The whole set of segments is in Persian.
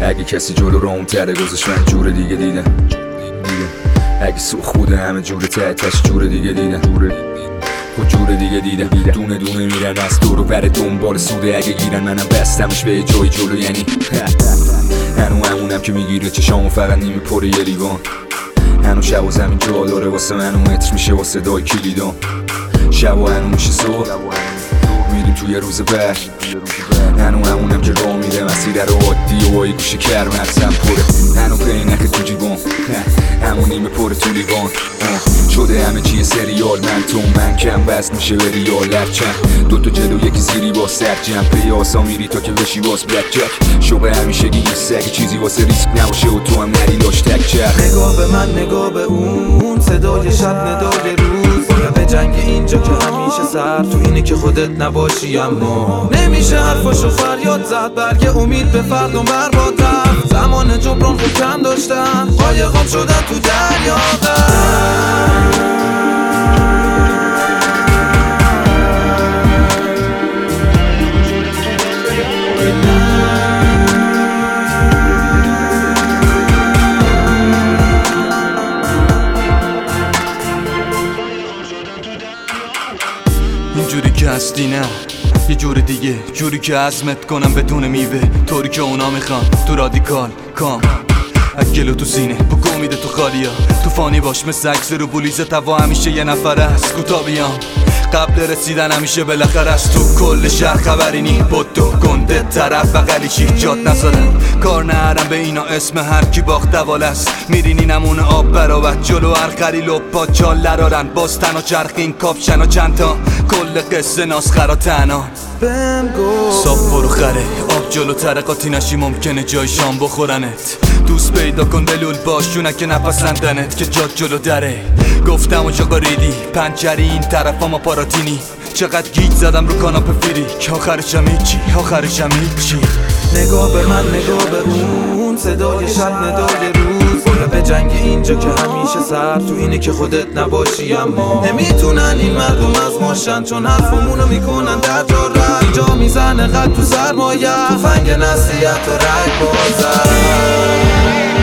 اگه کسی جلو رام تره گذاشت من جور دیگه دیدم. اگه سوخ بوده همه جور تحتش جور دیگه دیدم. خود جور دیگه دیدم. دونه دونه میرن از دور و بر دنبال سوده. اگه گیرن منم بستمش به جای جلو. یعنی هنو همونم که میگیره چشامو فقط نیمه پر یه لیوان. هنو شب و زمین جا داره واسه منو متر میشه واسه دای کلیدان. شب و هنو میشه صبح میریم توی روز بعد. هنو همونم که راه میره مسیر رو عادی و وای گوشه کر مغزم پره. هنو پینک تو جیبان همون نیمه پر تو لیوان. شده همه چیه سریال من تو من کم وزن میشه به ریال لرچن. دوتا جلو یکی زیری با سر جمع پیاسا میری تا که بشی باز بلک جک. شبه همیشگی یه سگ چیزی واسه ریسک نباشه و تو هم نری لاش تک چرخ. نگاه به من نگاه به اون صدای شب ندای روز. یا به جنگ اینجا که همیشه سر تو اینه که خودت نباشی. اما نمیشه حرفاشو فریاد زد. برگ امید به فردم برباد رفت. زمان جبران خود کم داشتم قایقام شدن تو دریا. اینجوری که هستی نه یه جور دیگه، جوری که عزمت کنم بدون میوه، طوری که اونا میخوان تو رادیکال کام اگلو تو سینه بگو میده تو خالیا. تو فانی باش مثل اکس رو بولیز توا همیشه یه نفر است کوتا بیام. قبل رسیدن همیشه بالاخره از تو کل شهر خبری نی. بدو گنده طرف بغلی چی جات نذارن کار نهرم به اینا. اسم هر کی باخت دوال است میرینی نمونه آب براوت جلو هر خری لپا چال لرارن. باز تنها چرخین کاپشن و چند تا کل قصه ناسخرا تنها بهم گفت صاف برو خره آب جلو ترقاتی نشی ممکنه جای شام بخورنت. دوست پیدا کن دلول باش چونه که نپسندنت که جات جلو دره. گفتم و جاقا ریدی پنچری این طرف ما پاراتینی. چقدر گیج زدم رو کاناپه فیری که آخرشم هیچی. نگاه به من نگاه به اون صدای شب ندای روز. یا به جنگ اینجا که همیشه سر تو اینه که خودت نباشی. اما نمیتونن این مردم از ماشن چون حرفمونو میکنن در جا رد. اینجا میزنه قد تو سرمایه توفنگ نصیحت و رای بازن.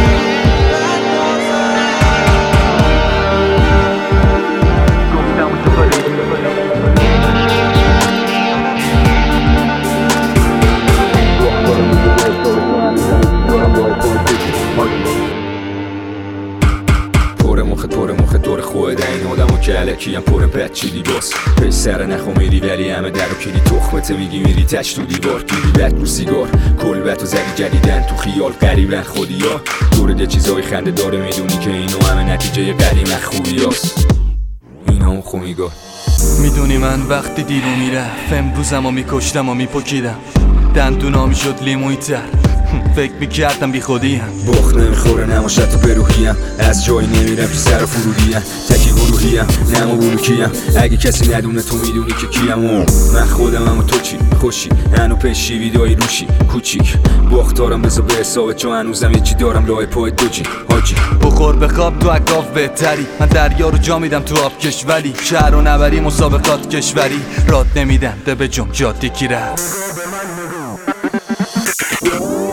پر مخه دور خود این آدم و که علکی هم پر پت چیدی باز. پش سر نخو میری ولی همه در و کلی تخمته میگی میری تش تو دیوار. گیری بد رو سیگار کلبت و زدی جدیدن تو خیال قریبن خودی ها. دورت یه چیزای خنده داره میدونی که اینو همه نتیجه قدیم خوبی هست. این هم خومیگاه میدونی من وقتی دیرو میرفت امروزم و میکشتم و میپکیدم. دندونا میشد لیموی تر فکر میکردم بی خودیم. بخ نمیخوره نماشت تو بروحیم. از جایی نمیرم که سر فرودیم. تکی گروهیم نمو بلوکیم. اگه کسی ندونه تو میدونی که کیم. من خودم و تو چی خوشی هنو پیشی ویدایی روشی کوچیک. باختارم بذار به حسابه چون هنوزم یکی دارم لای پای دوجی حاجی. بخور بخواب تو اکاف بهتری. من دریا رو جا میدم تو آب کشوری. شهر و نبری مسابقات کشوری. راد نمیدم ده به جم جاده کی رفت.